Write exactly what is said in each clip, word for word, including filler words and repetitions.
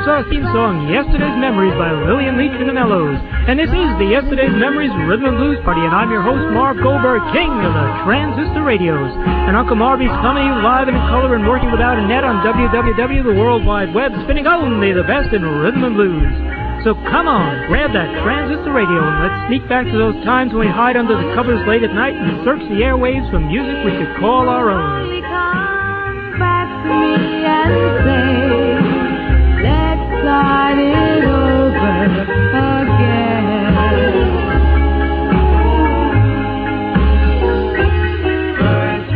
our theme song, Yesterday's Memories by Lillian Leach and the Mellows. And this is the Yesterday's Memories Rhythm and Blues Party, and I'm your host, Marv Goldberg, king of the transistor radios. And Uncle Marvy's coming live and in color and working without a net on w w w dot the world wide web, spinning only the best in rhythm and blues. So come on, grab that transistor radio and let's sneak back to those times when we hide under the covers late at night and search the airwaves for music we could call our own. Come back to me and say, let's start it over again. First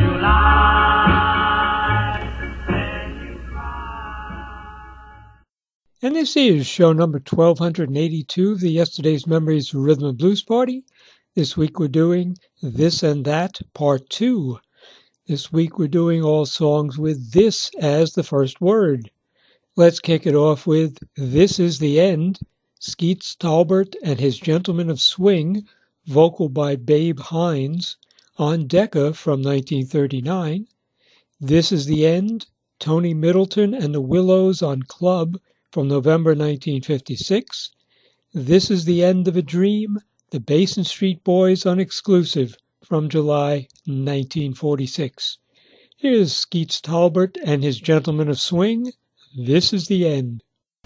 July, when you cry. And this is show number twelve eighty-two of the Yesterday's Memories Rhythm and Blues Party. This week we're doing This and That Part two. This week we're doing all songs with this as the first word. Let's kick it off with This Is the End, Skeets Talbert and His Gentlemen of Swing, vocal by Babe Hines, on Decca from nineteen thirty-nine. This Is the End, Tony Middleton and the Willows on Club from November nineteen fifty-six. This Is the End of a Dream, the Basin Street Boys on Exclusive from July nineteen forty-six. Here's Skeets Talbert and His Gentlemen of Swing, This Is the End.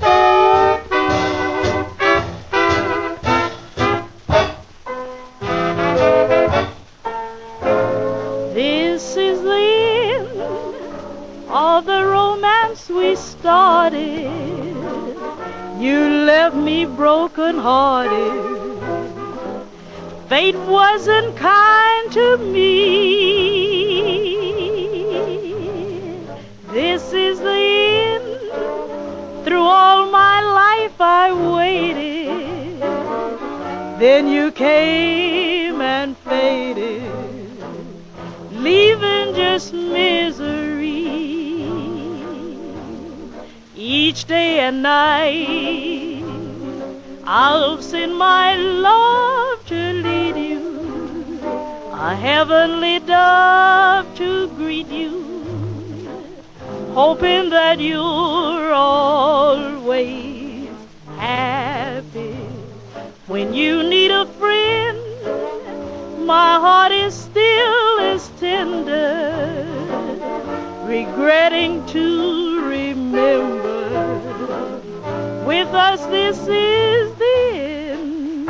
This is the end of the romance we started. You left me broken-hearted. Fate wasn't kind to me. This is the end. Through all my life I waited. Then you came and faded, leaving just misery. Each day and night I'll send my love to lead you, a heavenly dove to greet you, hoping that you're always happy. When you need a friend, my heart is still as tender, regretting to remember. With us this is the end.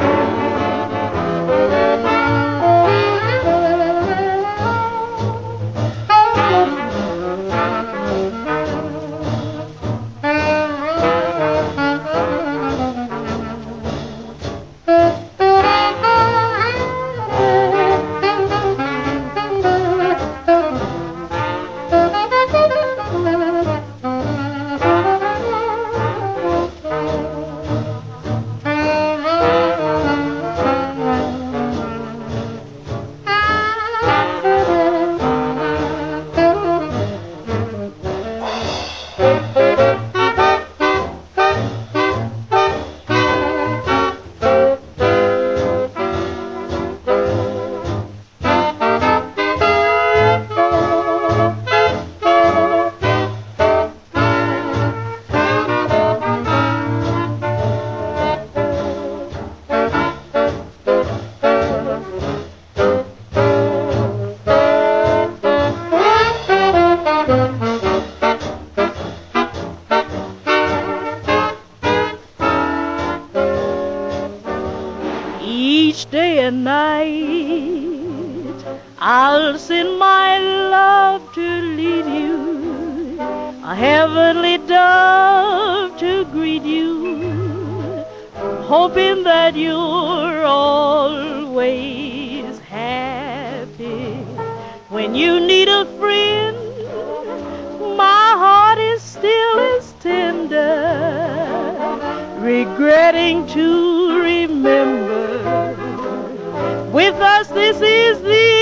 Each day and night I'll send my love to lead you, a heavenly dove to greet you, hoping that you're always happy. When you need a friend, my heart is still as tender, regretting to remember. With us this is the end.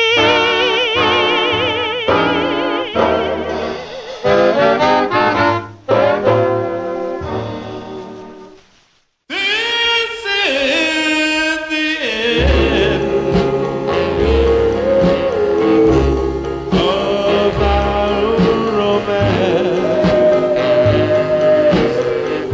This is the end of our romance.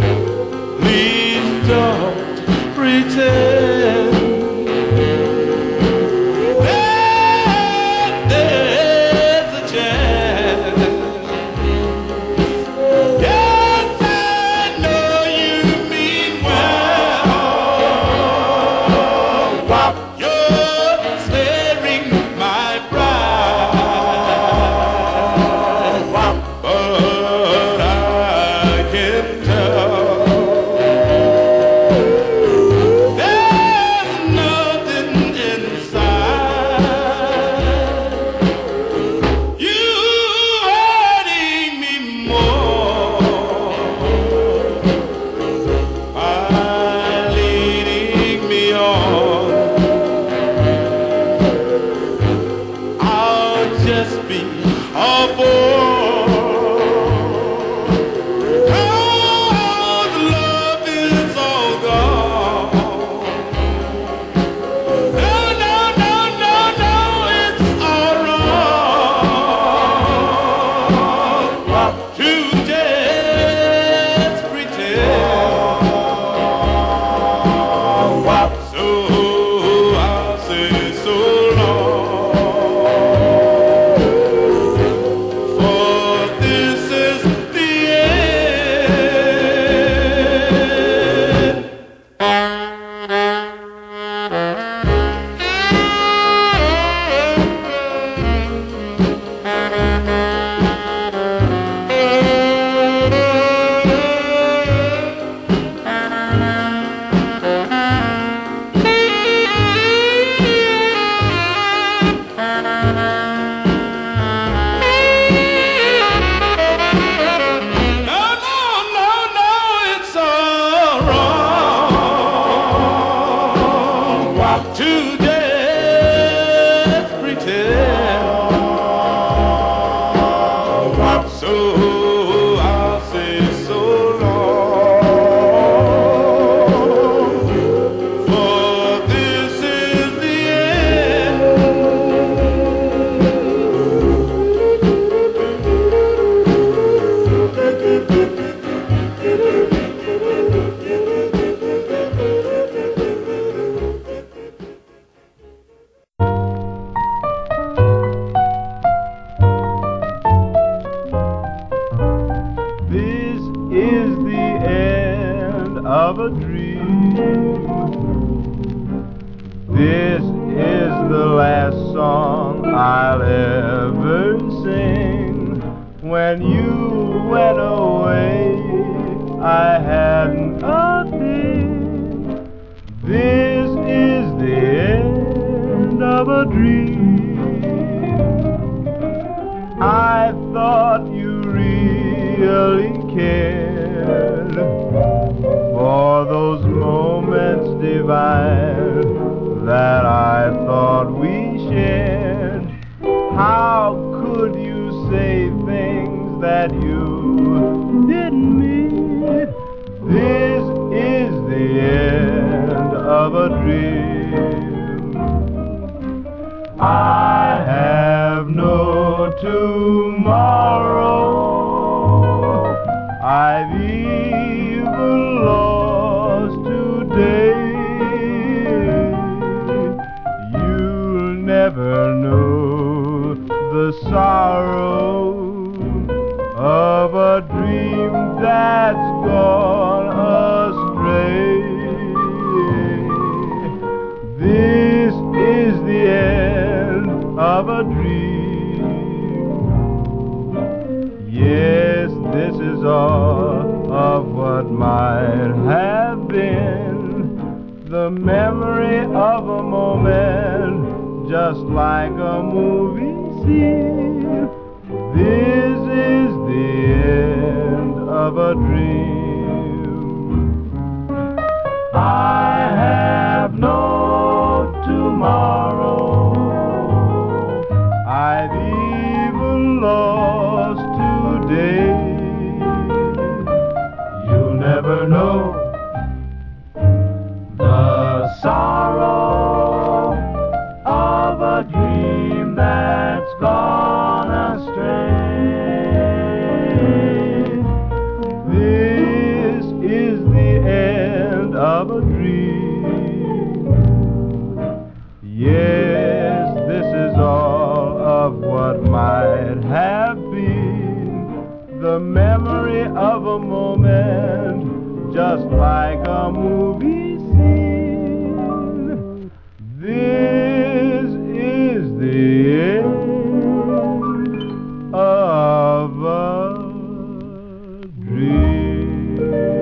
to just pretend. So I'll say so long, for this is the end. This is the end of a dream. This is the last song I'll ever sing. When you went away, I had nothing. This is the end of a dream. I thought you really cared for those moments divine that I thought we shared. How could you say things that you didn't mean? This is the end of a dream. I have no tomorrow. I've even lost today. You'll never know the sorrow of a dream that's gone astray. This is the end of a dream. Yes, this is all of what might have been, the memory of a moment, just like a movie scene. This is the end of a dream. I have no tomorrow. I've even lost today. You'll never know the sorrow of a dream that's gone astray. This is the end of a dream. Yes, this is all of what might have been, the memory of a moment, just like a movie scene. This is the end of a dream.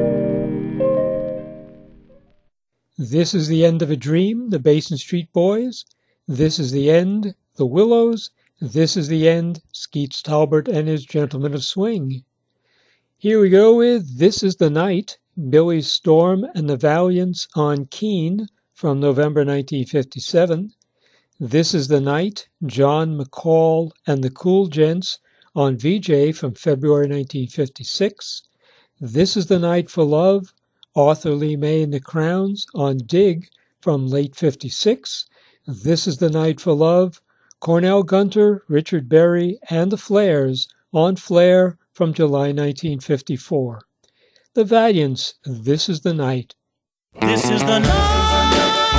This is the End of a Dream, the Basin Street Boys. This is the End, the Willows. This is the End, Skeets Talbert and his Gentlemen of Swing. Here we go with This is the Night, Billy Storm and the Valiants on Keene from November nineteen fifty-seven. This is the Night, John McCall and the Cool Gents on V J from February nineteen fifty-six. This is the Night for Love, Arthur Lee May and the Crowns on Dig from late fifty-six. This is the Night for Love, Cornell Gunter, Richard Berry, and the Flares on Flare from July nineteen fifty-four. The Valiants, This is the Night. This is the night,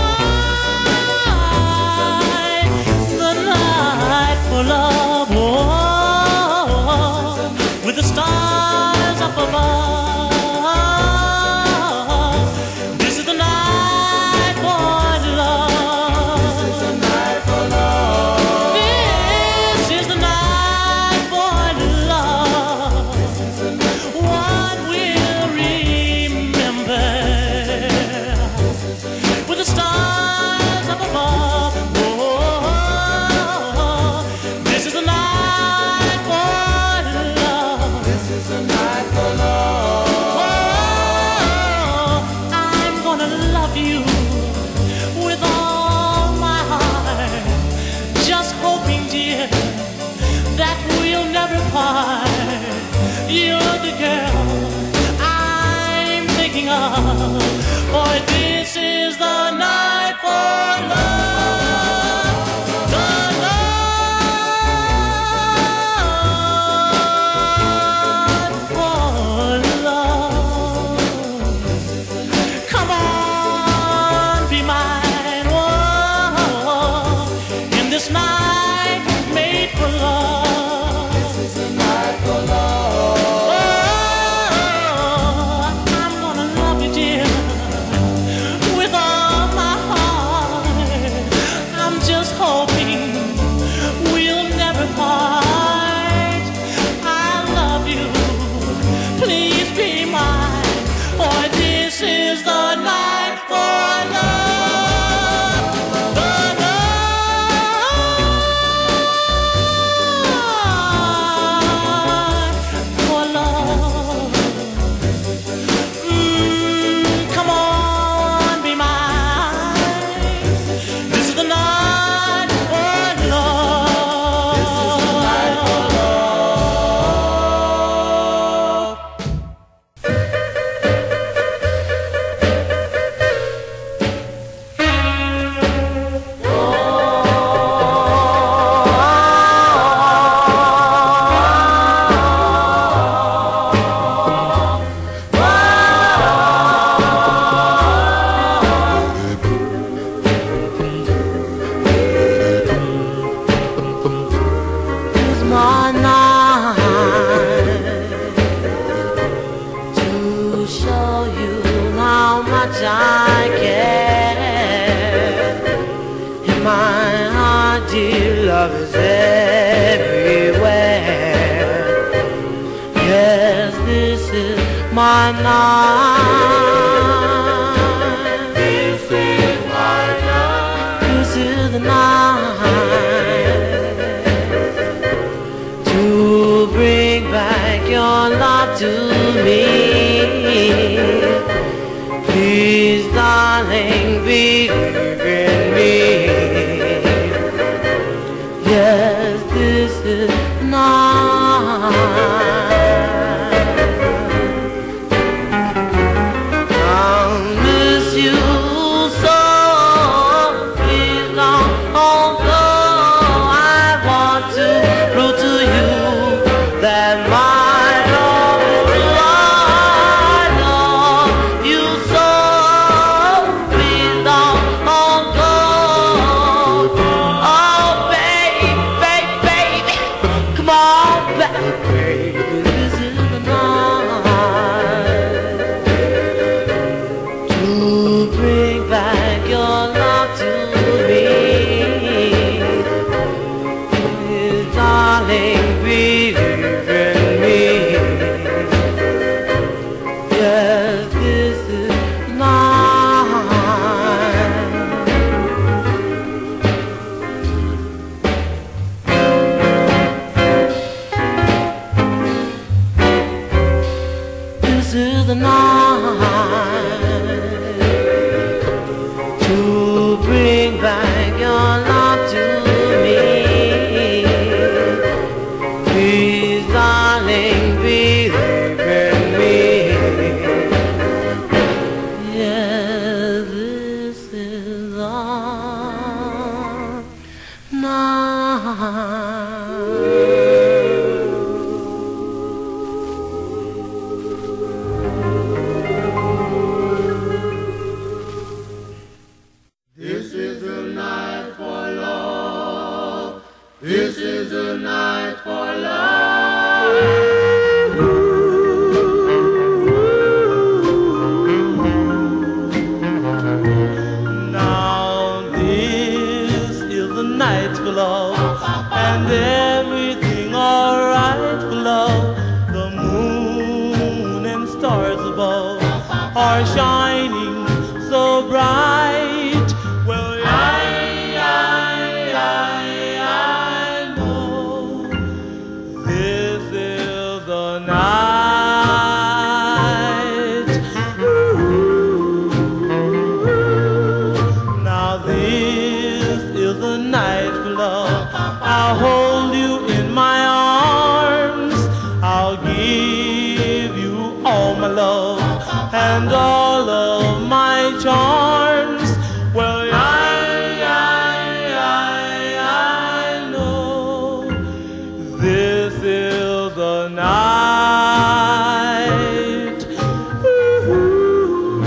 the night for love, oh, with the stars up above. This is the night for love. This is the night for love. This is the night for love. What we'll remember see love is everywhere. Yes, this is my night. This is my night. This is the night to bring back your love to me. Please, darling, believe in me. Yes, this is night. I'll miss you so. Please don't go. I want to prove to you that my love is I love you so. Please don't go. Oh, baby, baby, baby, come on back, baby. This is the night to bring back your love to me. Please, darling, believe in me. Yes, this is mine. This is the night to bring back your love to me. Please, darling, believe in me. Yes, this is our night. This is a night for love. This is a night for love. Now this is the night for love, and everything alright for love. The moon and stars above are shining so bright. Well, I, I, I, I know this is the night. Ooh. Now this is the night for love. I'll hold you in my arms. I'll give you all my love and all of my charms. Well, I, I, I, I know this is the night. Ooh.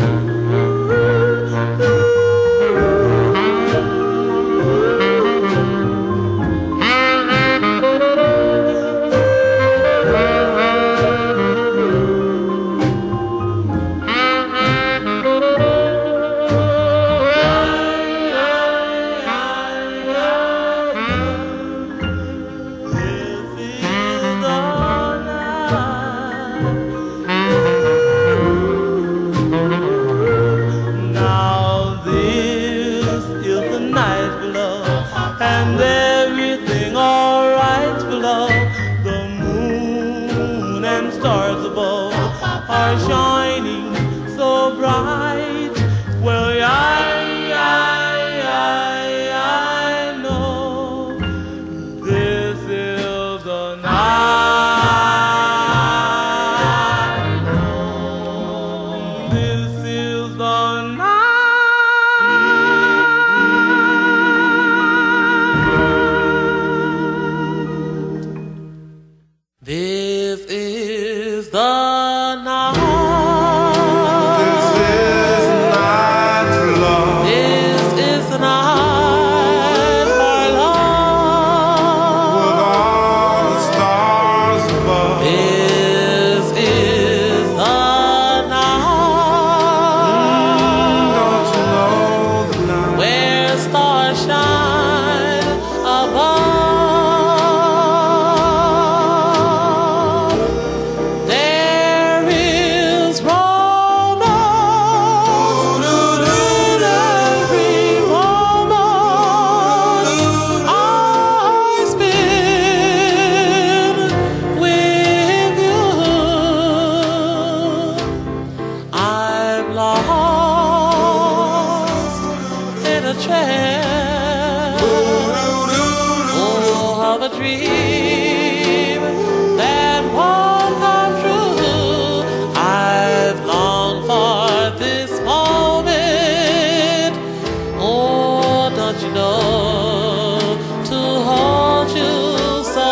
don't you know, to hold you so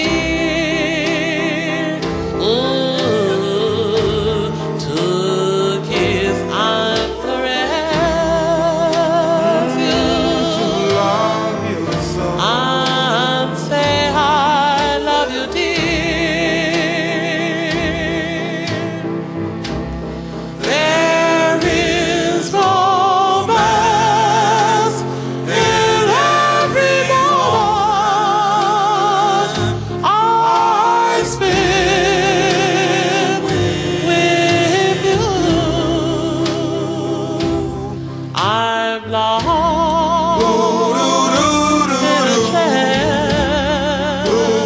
near, ooh, to kiss and caress you, to love you so, and say I love you, dear. There is romance in every moment I spend with you. I'm lost in a trance.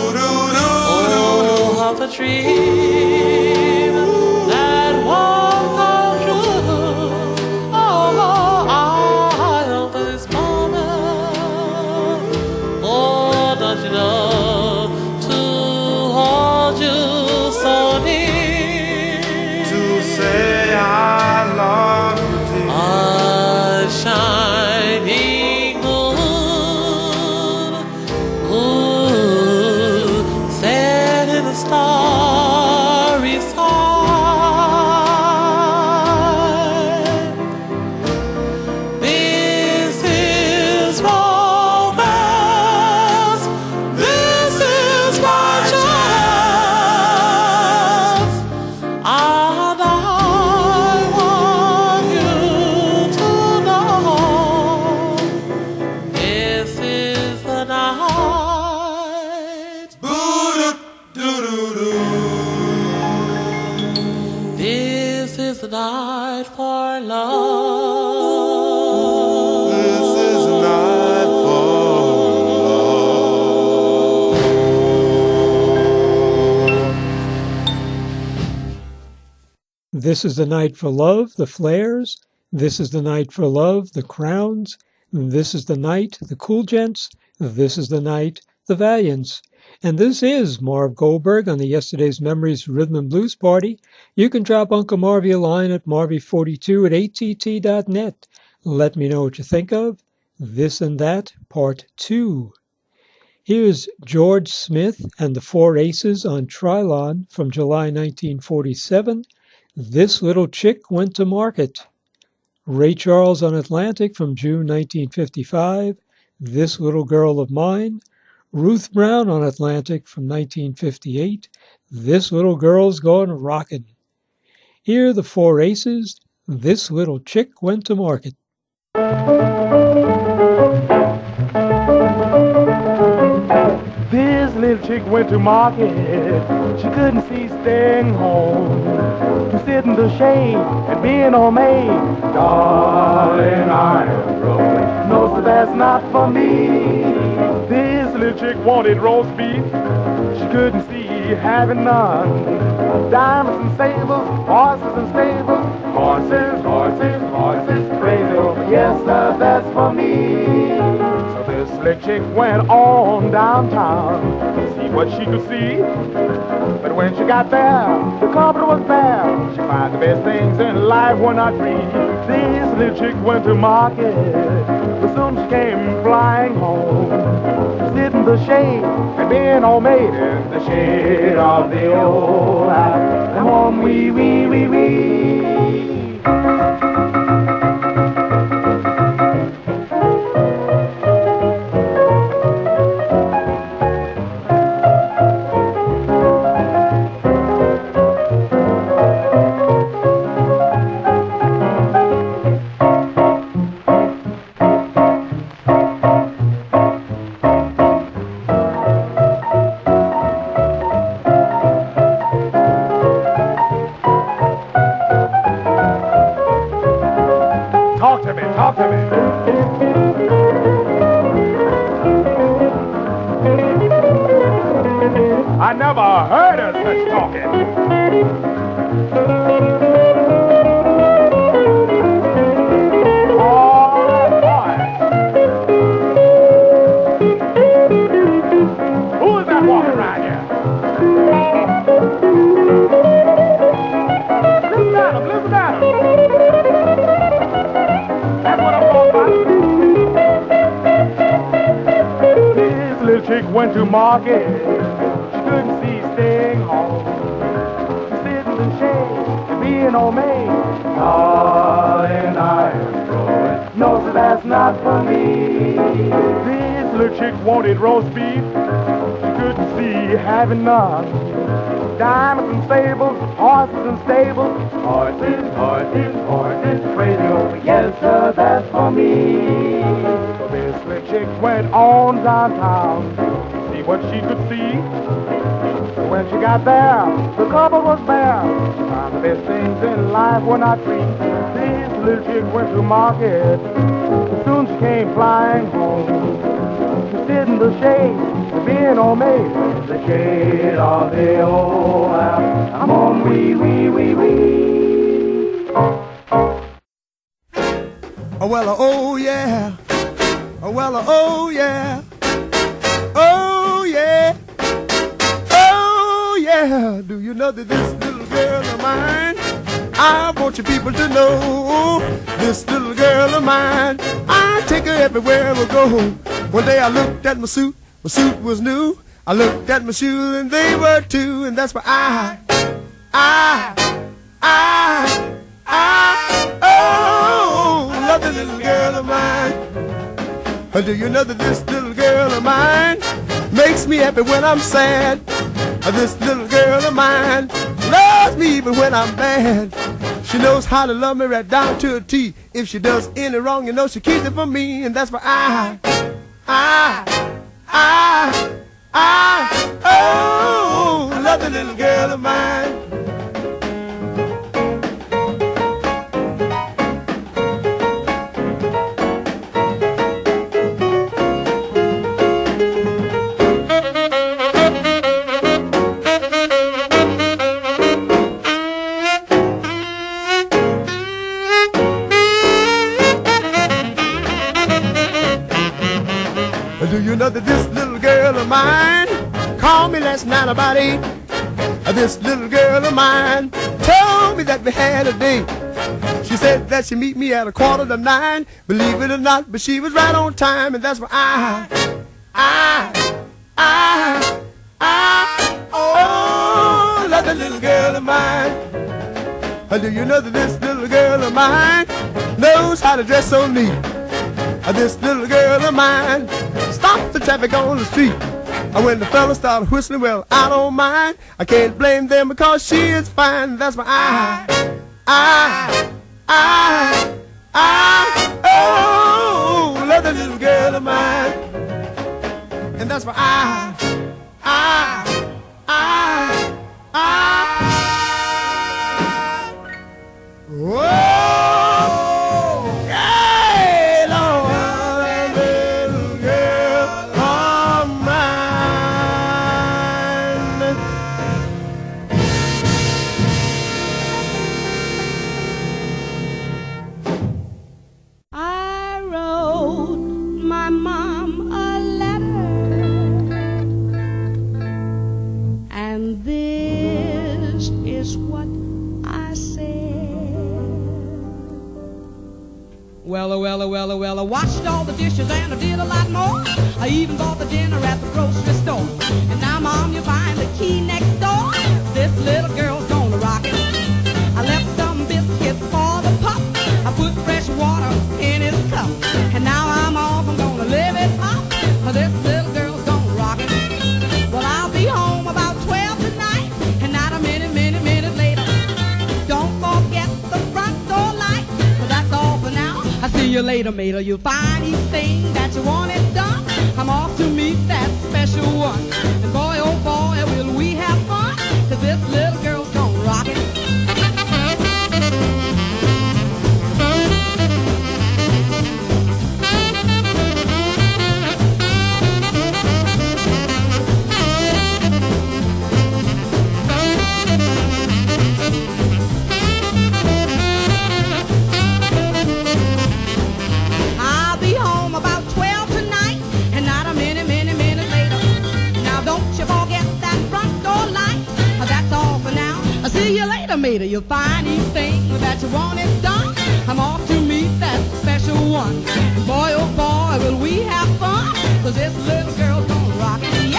Oh, how the dream that won't come true. Oh, I long for this moment. Oh, don't you know, to hold you so near, to say I love you, dear. a shining moon, ooh, set in a starry sky. This is romance. This is my chance, and I want you to know this is the night. Boo-doo-doo-doo-doo. This is the night for love. This is a night for love. This is the Night for Love, the Flares. This is the Night for Love, the Crowns. This is the Night, the Cool Gents. This is the Night, the Valiants. And this is Marv Goldberg on the Yesterday's Memories Rhythm and Blues Party. You can drop Uncle Marvy a line at marvy forty-two at a t t dot net. Let me know what you think of This and That Part two. Here's George Smith and the Four Aces on Trilon from July nineteen forty-seven. This Little Chick Went to Market. Ray Charles on Atlantic from June nineteen fifty-five. This Little Girl of Mine. Ruth Brown on Atlantic from nineteen fifty-eight. This Little Girl's Gone Rockin'. Here are the Four Aces. This Little Chick Went to Market. This little chick went to market. She couldn't see staying home. To sit in the shade and being homemade. Darling, I am broke. No, so that's not for me. This little chick wanted roast beef. She couldn't see having none. Diamonds and sables, horses and stables. Horses, horses, horses, crazy. Oh, yes, sir, that's for me. So this slick chick went on downtown to see what she could see. But when she got there, the carpet was bare. She found the best things in life were not free. This little chick went to market, but soon she came flying home. To sit in the shade and being homemade in the shade of the old house. And home, wee, wee, wee, wee. Talk to me, talk to me. I never heard of such talking. All right, boy. Who is that walking around here? Listen at him, listen at him. That's what I'm talking about. went to market. She couldn't see staying home. She sit in the shade, being old maid. Darling, I am growing. No, sir, that's not for me. This little chick wanted roast beef. She couldn't see having none. Diamonds and stables, horses and stables. Horses, horses, horses, crazy over. Yes, sir, that's for me. So this little chick went on downtown to see what she could see. So when she got there, the couple was there. She found the best things in life were not free. This little chick went to market. Soon she came flying home. She stood in the shade, being all made. The shade of the old house. I'm on wee, wee, wee, wee. Oh, well, oh, yeah. Oh, well, oh, yeah. Oh, yeah. Oh, yeah. Do you know that this little girl of mine, I want you people to know, this little girl of mine, I take her everywhere we go. One day I looked at my suit, my suit was new. I looked at my shoes and they were too, and that's why I, I, I, I, oh, love the little girl of mine. Oh, do you know that this little girl of mine makes me happy when I'm sad? Oh, this little girl of mine loves me even when I'm bad. She knows how to love me right down to a T. If she does any wrong, you know she keeps it for me, and that's why I, I, I, I, oh, love the little girl of mine. Do you know that this little girl of mine called me last night about eight? This little girl of mine told me that we had a date. She said that she'd meet me at a quarter to nine. Believe it or not, but she was right on time, and that's why I, I, I, I, oh, love the little girl of mine. Do you know that this little girl of mine knows how to dress so neat? This little girl of mine stops the traffic on the street. And when the fellas start whistling, well, I don't mind. I can't blame them because she is fine. That's why I, I, I, I, oh, love the little girl of mine. And that's why I, I, I, I, whoa. Well, oh, well, oh, well, oh, well, I washed all the dishes and I did a lot more. I even bought the dinner at the grocery store. And now, Mom, you find the key next door. This little girl's gonna rock it. I left some biscuits for the pup. I put fresh water in his cup. And now I'm off, I'm gonna live it up. This little girl's gonna rock it. Well, I'll be home about twelve tonight. And not a minute, minute, minute later. Don't forget the front door light. But that's all for now. I'll see you later, mater. You'll find each thing that you wanted done. I'm off to meet that special one. And boy, oh boy, will we have fun. Cause this little girl's gonna rock it. Mater, you'll find each thing that you wanted done. I'm off to meet that special one. And boy, oh boy, will we have fun. Cause this little girl's gonna rock it.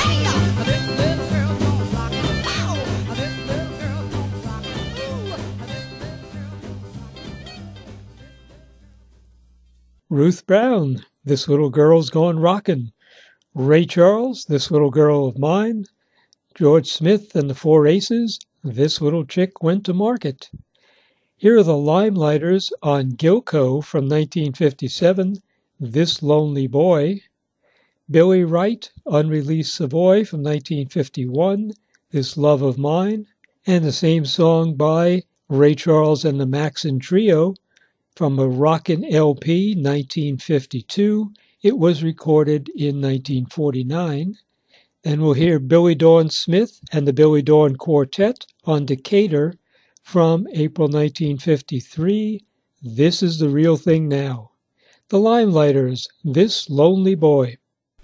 Ruth Brown, This Little Girl's Gone Rockin'. Ray Charles, This Little Girl of Mine. George Smith and the Four Aces, This Little Chick Went to Market. Here are the Limelighters on Gilco from nineteen fifty-seven, This Lonely Boy. Billy Wright, Unreleased Savoy from nineteen fifty-one, This Love of Mine. And the same song by Ray Charles and the Maxon Trio from a Rockin' L P, nineteen fifty-two. It was recorded in nineteen forty-nine. Then we'll hear Billy Dawn Smith and the Billy Dawn Quartet on Decatur from April nineteen fifty-three, This Is the Real Thing Now. The Limelighters, This Lonely Boy.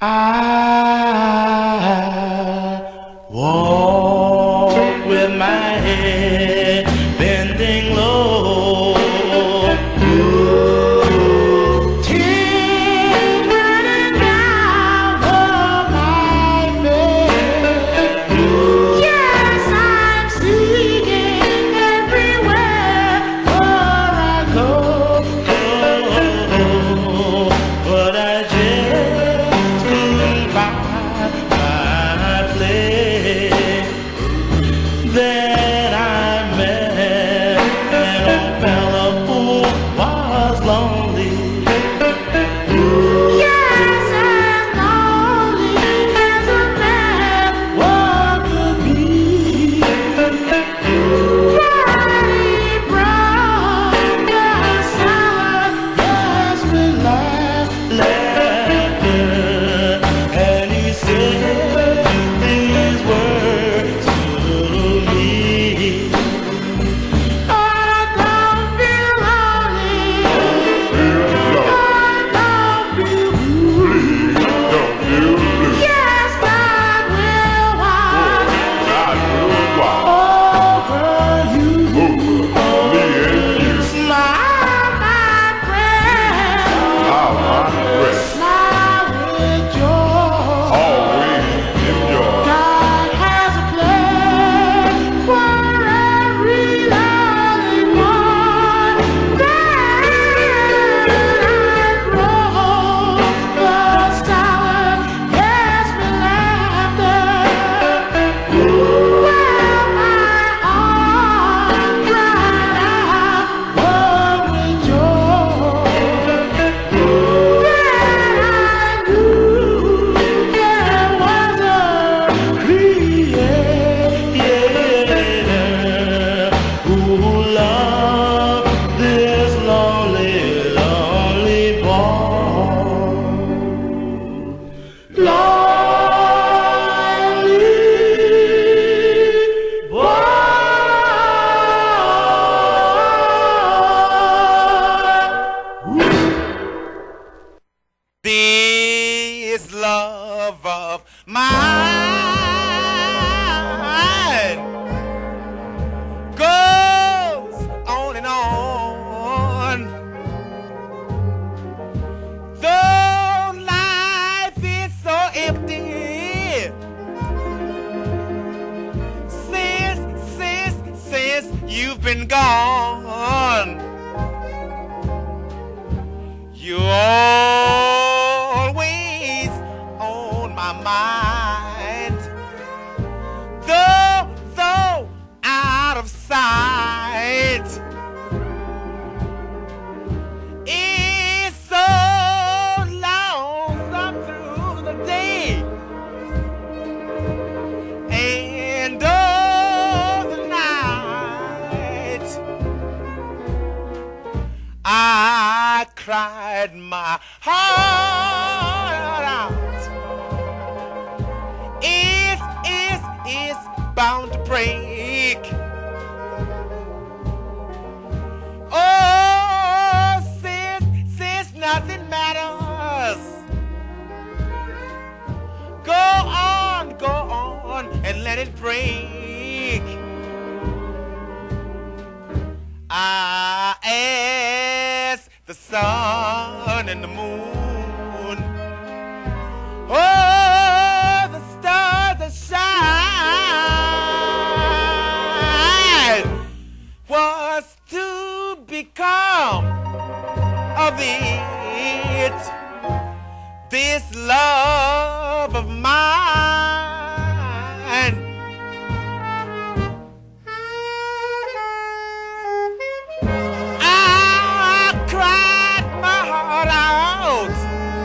I walk with my head bending low, tears running down my face. Yes, I'm seeking everywhere where I go, but I just couldn't find my place. Then I met an old fella who was lonely. Yes, as lonely as a man one could be. Johnny Brown, the sour, yes, we laughed, laughter, and he said these words to me. I don't feel lonely. I don't feel blue. Yes, God will watch over you. Smile, my friend. Smile with joy. God has a plan for every lonely one. Then I broke the sour, yes, we laughter. Well, my heart cried out, oh, with joy. Then I knew there was a Creator who loved this lonely, lonely boy. Lonely boy. This love of mine goes on and on. Though life is so empty, since, since, since you've been gone, you always on my mind. Though, though out of sight, it's so lonesome through the day and all the night. I cried my heart out. It's, it's, it's bound to break. Oh, since, since nothing matters, go on, go on and let it break. I ask the sun and the moon, oh, the stars that shine, was to become of thee. this love of mine. I cried my heart out.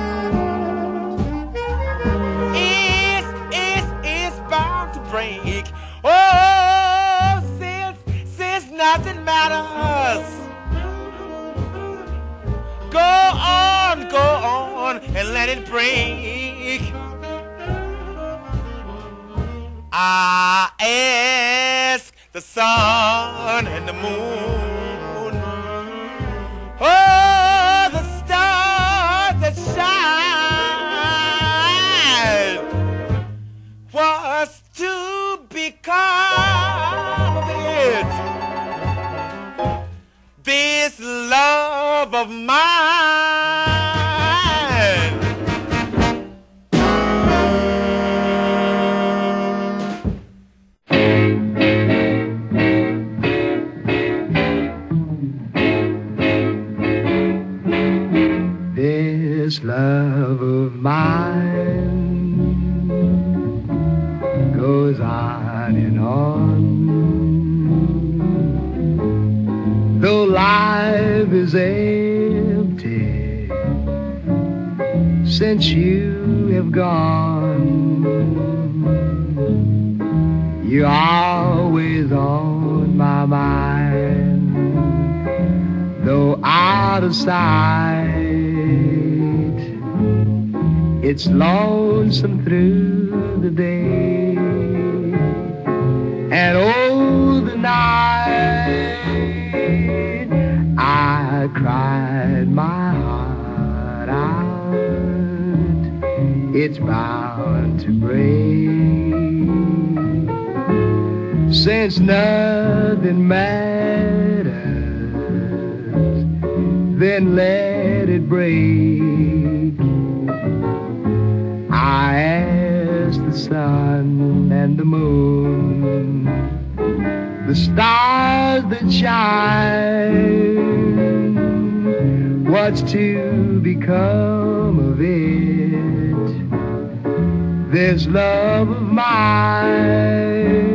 It's, it's, it's bound to break. Oh, since, since nothing matters. Go on, go on, and let it break. I ask the sun and the moon, oh, the stars that shine, what's to become of it? This love of mine. This love of mine goes on and on, though life is empty since you have gone. You're always on my mind, though out of sight. It's lonesome through the day, and oh, the night I cried my heart out. It's bound to break, since nothing matters. Then let it break. I asked the sun and the moon, the stars that shine, what's to become of it, this love of mine.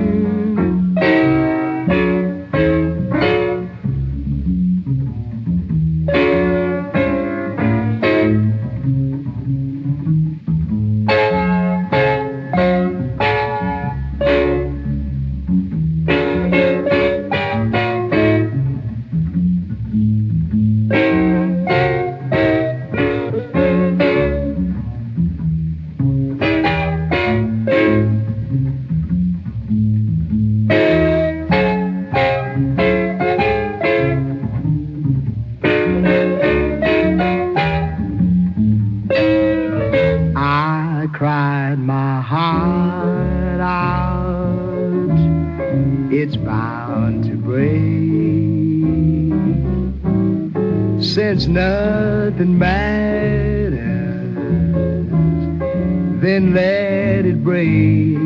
Since nothing matters, then let it break.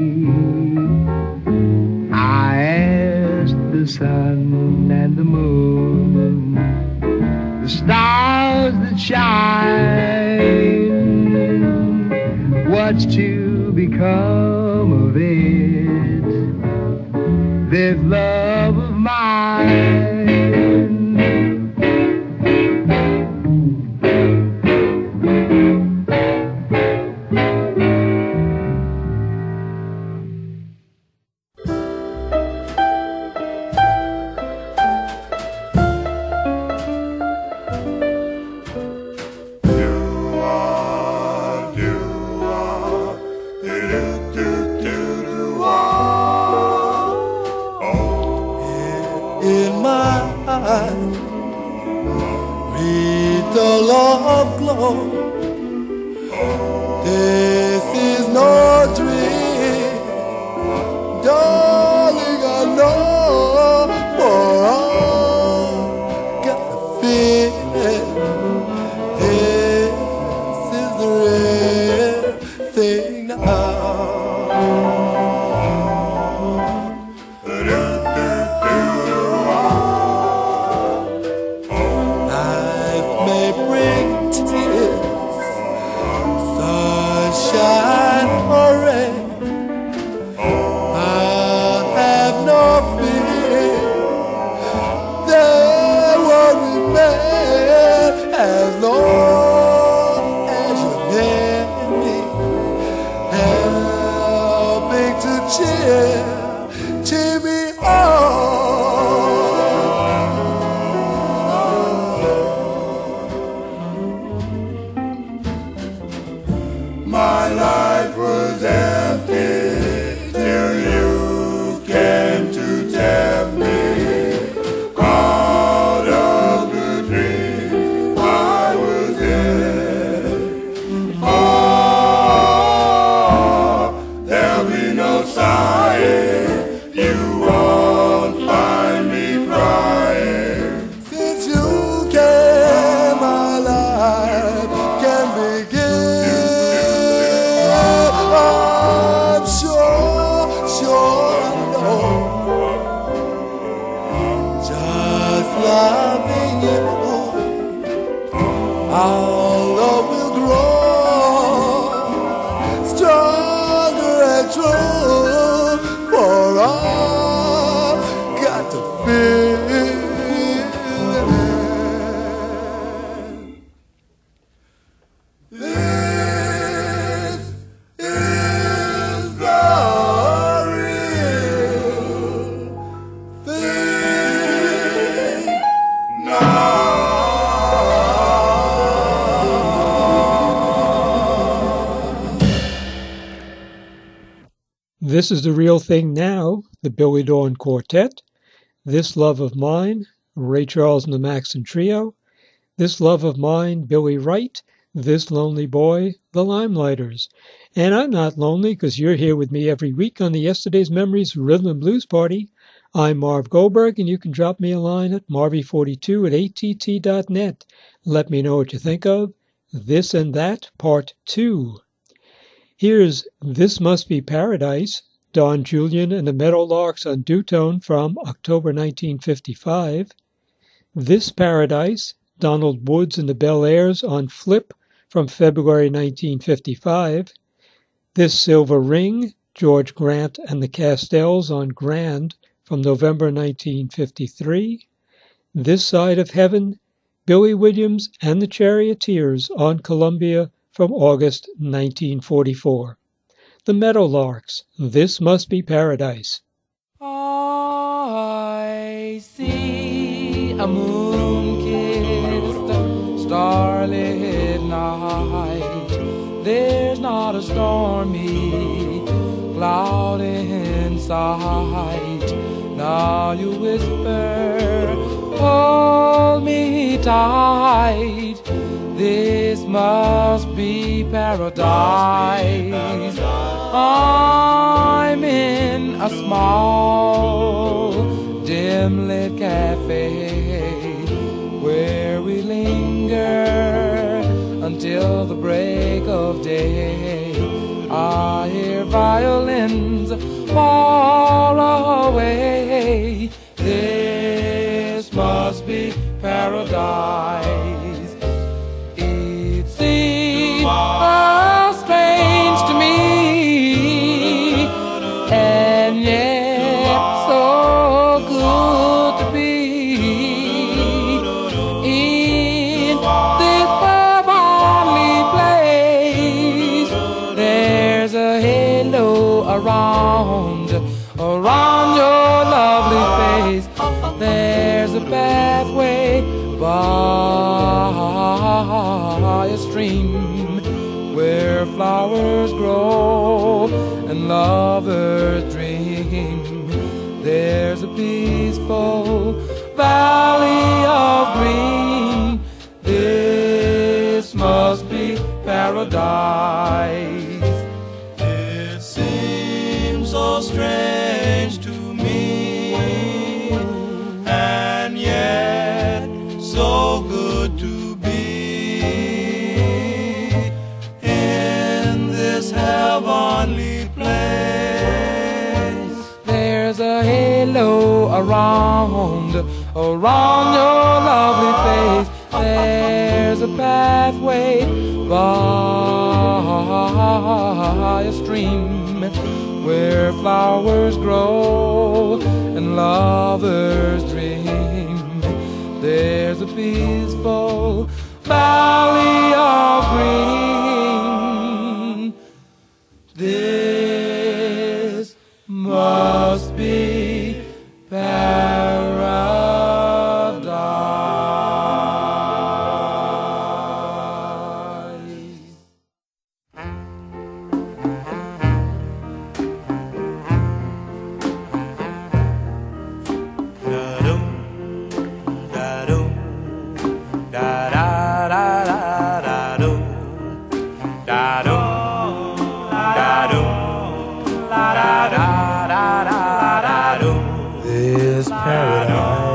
I asked the sun and the moon, the stars that shine, what's to become of it, this love of mine. my life was empty till you came to tell me out of the dream I was in. Oh, there'll be no sighing, you won't find me crying. Since you came, my life can begin. I'm sure, sure I know, just loving you, our love will grow stronger and true, for I've got to feel it. This is the real thing now. This is the Real Thing Now, the Billy Dawn Quartet. This Love of Mine, Ray Charles and the Maxon Trio. This Love of Mine, Billy Wright. This Lonely Boy, the Limelighters. And I'm not lonely because you're here with me every week on the Yesterday's Memories Rhythm and Blues Party. I'm Marv Goldberg, and you can drop me a line at marvy forty-two at A T T dot net. Let me know what you think of This and That Part two. Here's This Must Be Paradise, Don Julian and the Meadowlarks on Dutone from October nineteen fifty-five. This Paradise, Donald Woods and the Bel Airs on Flip from February nineteen fifty-five. This Silver Ring, George Grant and the Castells on Grand from November nineteen fifty-three. This Side of Heaven, Billy Williams and the Charioteers on Columbia from August nineteen forty-four. The Meadowlarks, This Must Be Paradise. I see a moon-kissed, starlit night. There's not a stormy cloud in sight. Now you whisper, hold me tight. This must be paradise. I'm in a small, dim-lit cafe where we linger until the break of day. I hear violins far away. This must be paradise. It seems so strange to me, and yet so good to be in this heavenly place. There's a halo around, around your lovely face. There's a pathway by a stream where flowers grow and lovers dream. There's a peaceful valley of green. This must be paradise. It seems so strange to me, and yet so good to be in this heavenly place. There's a halo around, around your lovely face. There's a pathway by a stream where flowers grow and lovers dream. There's a peaceful valley of green. This must be paradise. da do, da do, da da da da da do. This paradise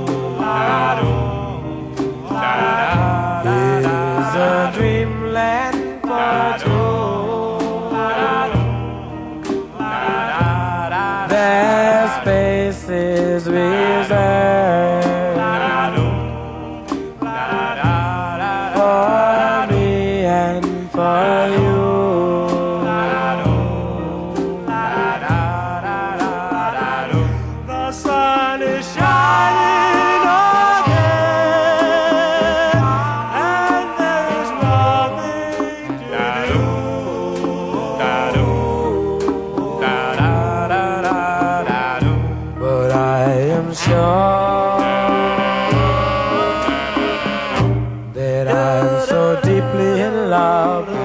is a dreamland for two. There's spaces reserved for me and for you. The sun is shining again, and there is nothing to do. But I am sure that I'm so deeply in love with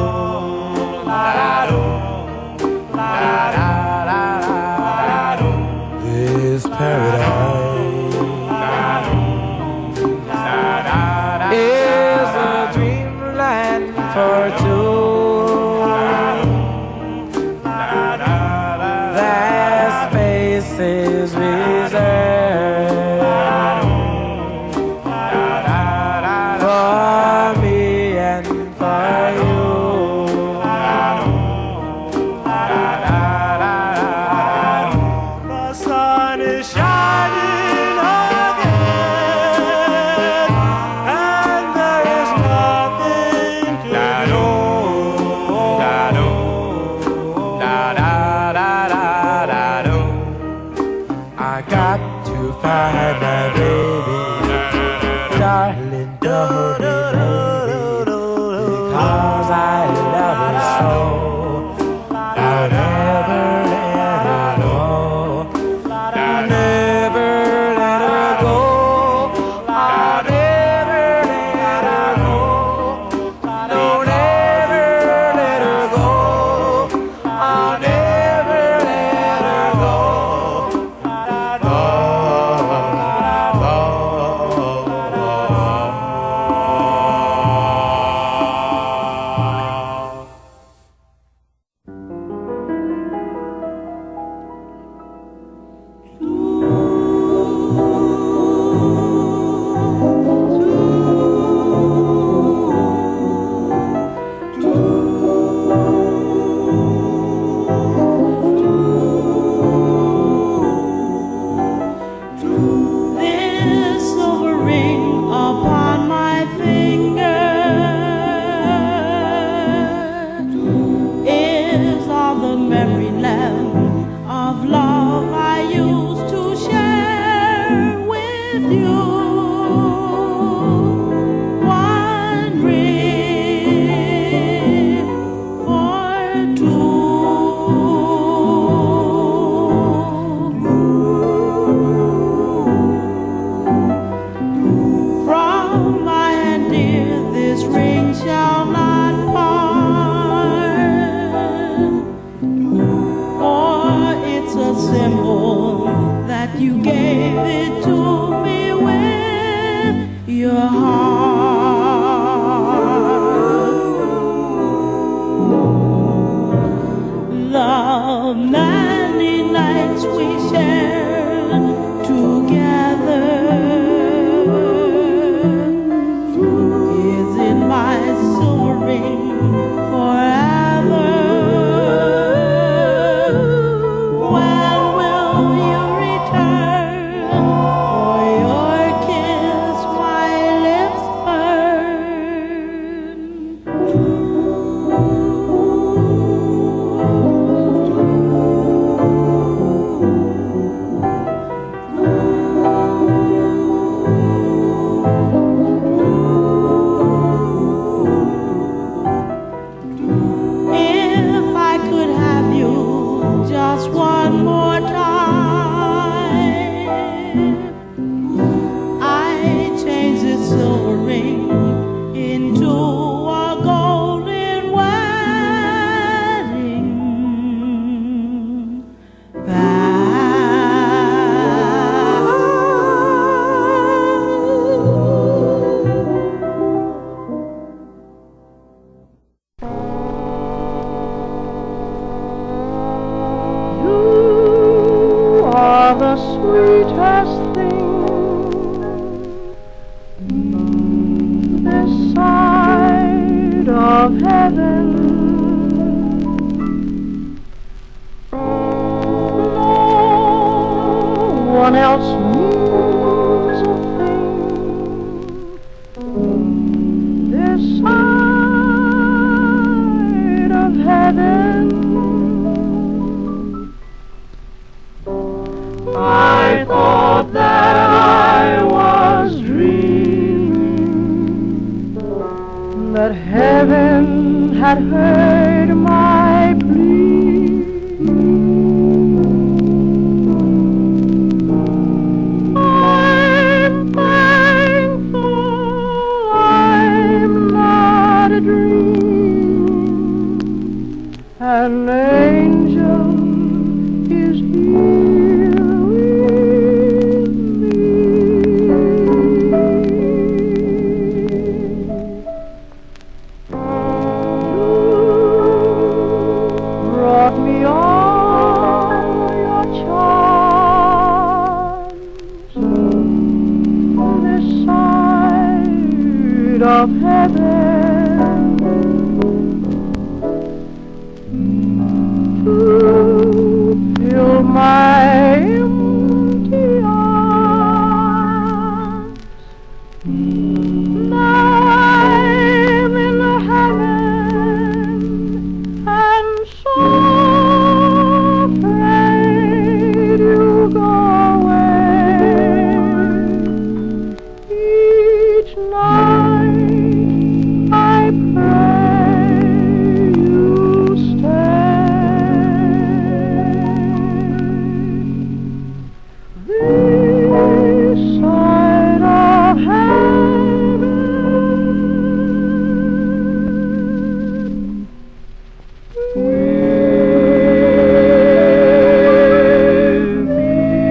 this paradise is a dreamland for two. There's spaces reserved for me and for you. The sun is shining again, and there is nothing to I got to find my baby, darling, don't be baby, because I love her so. I'll never let her go. I'll never let her go. I'll never let her go. Don't ever let her go. I'll never let her go. This silver ring upon my finger is all the memory left of love I used to share with you. One ring for two. From my hand, dear, this ring shall not part, for it's a symbol that you gave it to me with your heart. The many nights we shared together is in my silver ring forever. When will you return for your kiss? My lips burn. heaven. No one else means a thing this side of heaven. I thought that I was dreaming, that heaven had heard my plea. I'm thankful I'm not a dream. An angel is here with me. You brought me all your charms this side of heaven. To fill my empty arms. Now I'm in heaven, and so afraid you'll go away. Each night I pray you'll stay. This side of heaven with me.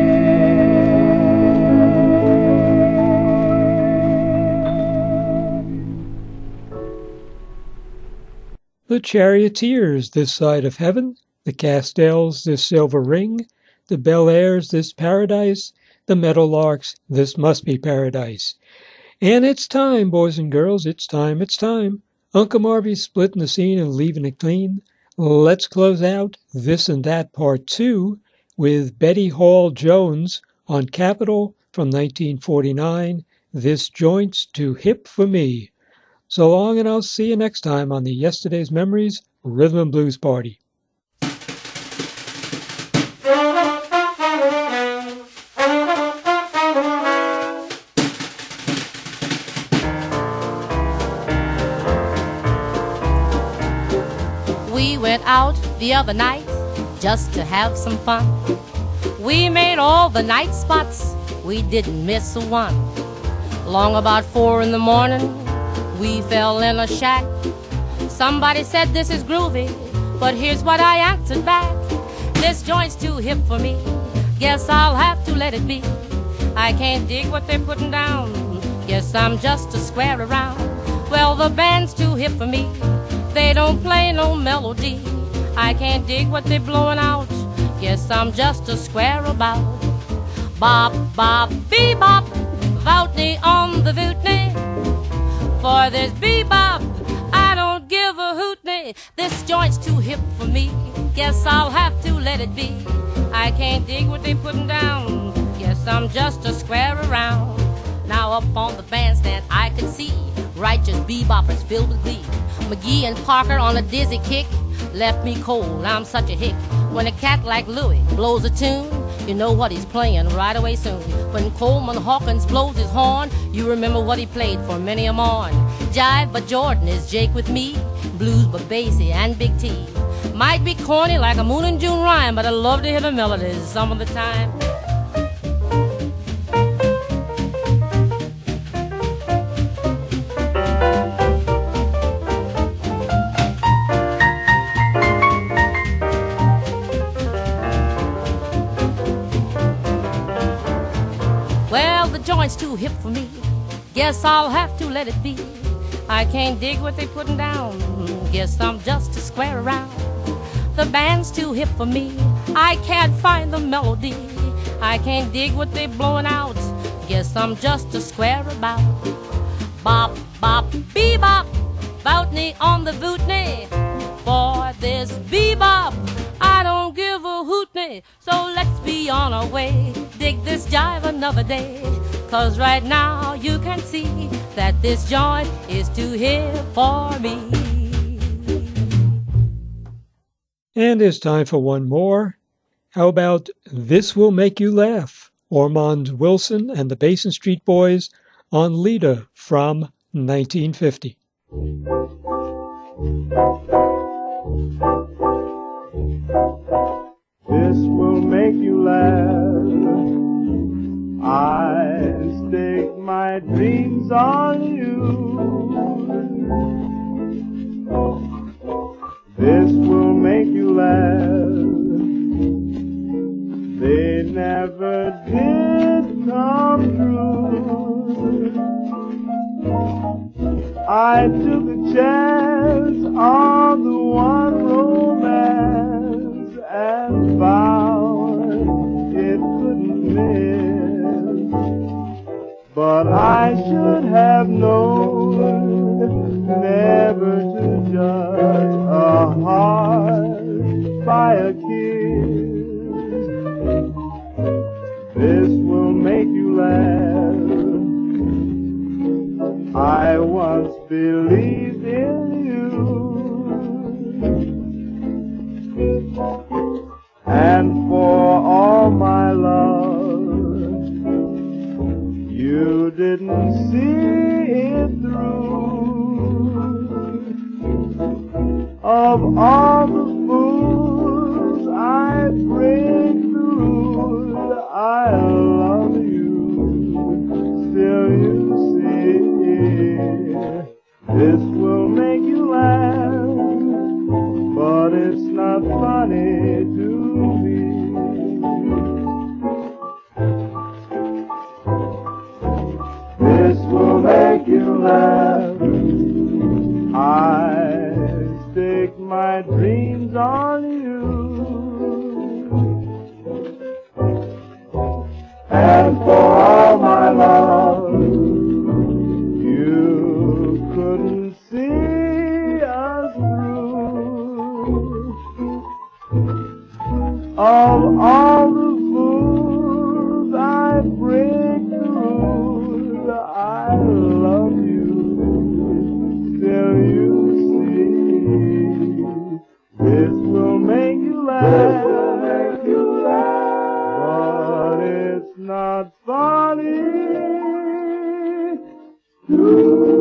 The Charioteers this side of heaven, the Castells this silver ring, the Bel Airs this paradise, the Meadowlarks this must be paradise. And it's time, boys and girls, it's time, it's time. Uncle Marvy's splitting the scene and leaving it clean. Let's close out This and That Part two with Betty Hall Jones on Capitol from nineteen forty-nine, This Joint's Too Hip for Me. So long, and I'll see you next time on the Yesterday's Memories Rhythm and Blues Party. We went out the other night just to have some fun. We made all the night spots, we didn't miss a one. Long about four in the morning, we fell in a shack. Somebody said this is groovy, but here's what I answered back. This joint's too hip for me, guess I'll have to let it be. I can't dig what they're putting down, guess I'm just a square around. Well, the band's too hip for me, they don't play no melody. I can't dig what they're blowing out, guess I'm just a square about. Bop, bop, bebop, Voutney on the Vootney. For this bebop, I don't give a hootney. This joint's too hip for me, guess I'll have to let it be. I can't dig what they putting down, guess I'm just a square around. Now up on the bandstand I could see righteous beboppers filled with glee. McGee and Parker on a dizzy kick left me cold, I'm such a hick. When a cat like Louie blows a tune, you know what he's playing right away soon. When Coleman Hawkins blows his horn, you remember what he played for many a morn. Jive but Jordan is Jake with me, blues but Basie and Big T. Might be corny like a Moon and June rhyme, but I love to hear the melodies some of the time. Joint's too hip for me, guess I'll have to let it be. I can't dig what they putting down, guess I'm just a square around. The band's too hip for me, I can't find the melody. I can't dig what they blowing out, guess I'm just a square about. Bop, bop, bebop, Boutney on the bootney for this bebop. I don't give a hootney, so let's be on our way. Dig this jive another day, 'cause right now you can see that this joint is too hip for me. And it's time for one more. How about This Will Make You Laugh? Ormond Wilson and the Basin Street Boys on Lita from nineteen fifty. This will make you laugh. I stake my dreams on you. This will make you laugh. They never did come true. I took a chance on the one romance and found it couldn't miss. But I should have known never to judge a heart by a kiss. This will make you laugh. I once believed in you, and for all my love, you didn't see it through. Of all the fools I bring through, I love you, still you see. This will make you laugh, but it's not funny to me. This will make you laugh. I stake my dreams on you. And for all my love, you couldn't see us through. Of all the fools I bring through, I love you, still you see. This will make you laugh, but it's not funny to